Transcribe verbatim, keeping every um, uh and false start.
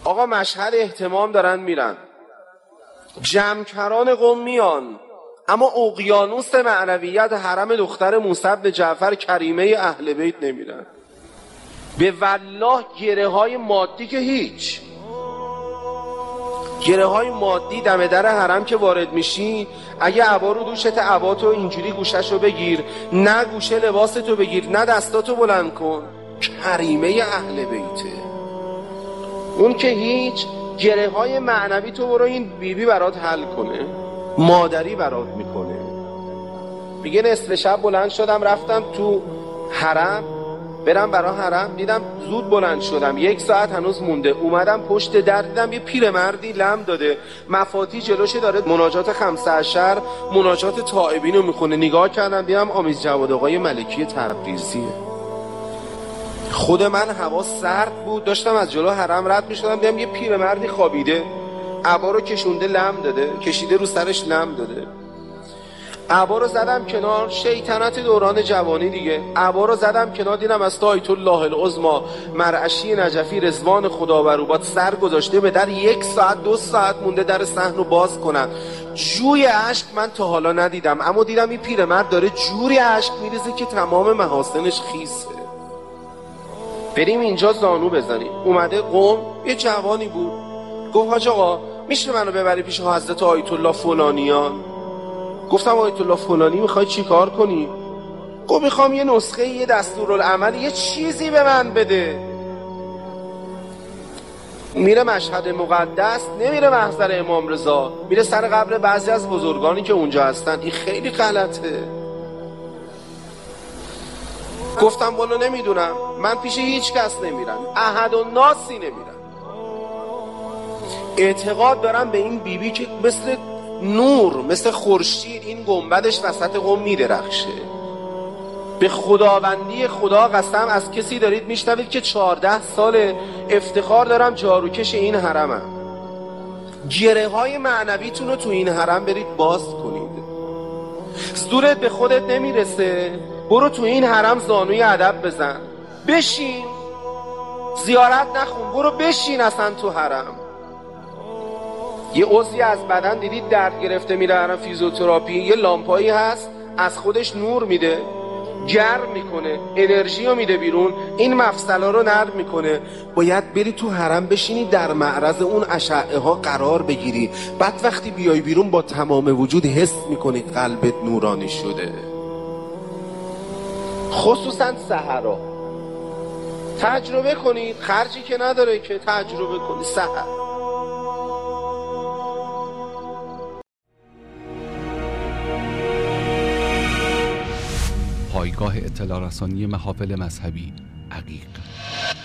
آقا مشهد اهتمام دارن میرن، جمعکران قم میان، اما اقیانوس معنویت حرم دختر موسی بن جعفر کریمه اهل بیت نمیرن. به والله گره های مادی که هیچ، گره های مادی دم در حرم که وارد میشی، اگه عبا رو دوشت عباتو اینجوری گوششو بگیر، نه گوشه لباستو بگیر، نه دستاتو بلند کن، کریمه اهل بیته. اون که هیچ، گره های معنوی تو برو این بیبی برات حل کنه، مادری برات میکنه. میگه نصف شب بلند شدم رفتم تو حرم برم برای حرم، دیدم زود بلند شدم، یک ساعت هنوز مونده، اومدم پشت در دیدم یه پیرمردی لم داده، مفاتی جلوش داره، مناجات خمسه عشر، مناجات تائبین رو میخونه. نگاه کردم دیدم آمیز جواد آقای ملکی تبریزیه. خود من هوا سرد بود، داشتم از جلو حرم رد میشدم، دیدم یه پیرمردی خوابیده، عبا رو کشونده لم داده، کشیده رو سرش لم داده. عبا رو زدم کنار، شیطنت دوران جوانی دیگه، عبا رو زدم کنار، دیدم از آیت الله العظمی مرعشی نجفی رضوان خدا بر او باد سر گذاشته به در، یک ساعت دو ساعت مونده در صحن رو باز کنن. جوی اشک من تا حالا ندیدم، اما دیدم این پیرمرد داره جوری اشک میریزه که تمام محاسنش خیسه. بریم اینجا زانو بزنیم. اومده قم، یه جوانی بود، گفت حاج آقا میشه منو ببری پیش حضرت آیت الله فلانیان؟ گفتم آیت الله فلانی میخوای چی کار کنی؟ گفت میخوام یه نسخه، یه دستورالعمل، یه چیزی به من بده. میره مشهد مقدس، نمیره محضر امام رضا، میره سر قبر بعضی از بزرگانی که اونجا هستن. این خیلی غلطه. گفتم والا نمیدونم، من پیش هیچ کس نمیرم، احد و ناسی نمیرم. اعتقاد دارم به این بیبی که مثل نور، مثل خورشید این گنبدش وسط قم میدرخشه. به خداوندی خدا قسم، از کسی دارید میشنوید که چهارده سال افتخار دارم جاروکش این حرمم. گره های معنویتون رو تو این حرم برید باز کنید. زورت به خودت نمیرسه، برو تو این حرم زانوی ادب بزن، بشین، زیارت نخون، برو بشین اصلا تو حرم. یه عضوی از بدن دیدید درد گرفته میره حرم فیزیوتراپی، یه لامپایی هست از خودش نور میده، گرم میکنه، انرژی رو میده بیرون، این مفصلا رو نرم میکنه. باید بری تو حرم بشینی، در معرض اون اشعه ها قرار بگیری، بعد وقتی بیای بیرون با تمام وجود حس میکنی قلبت نورانی شده. خصوصا سحرا تجربه کنید، خرجی که نداره که تجربه کنید. سحر پایگاه اطلاع رسانی محافل مذهبی عقیق.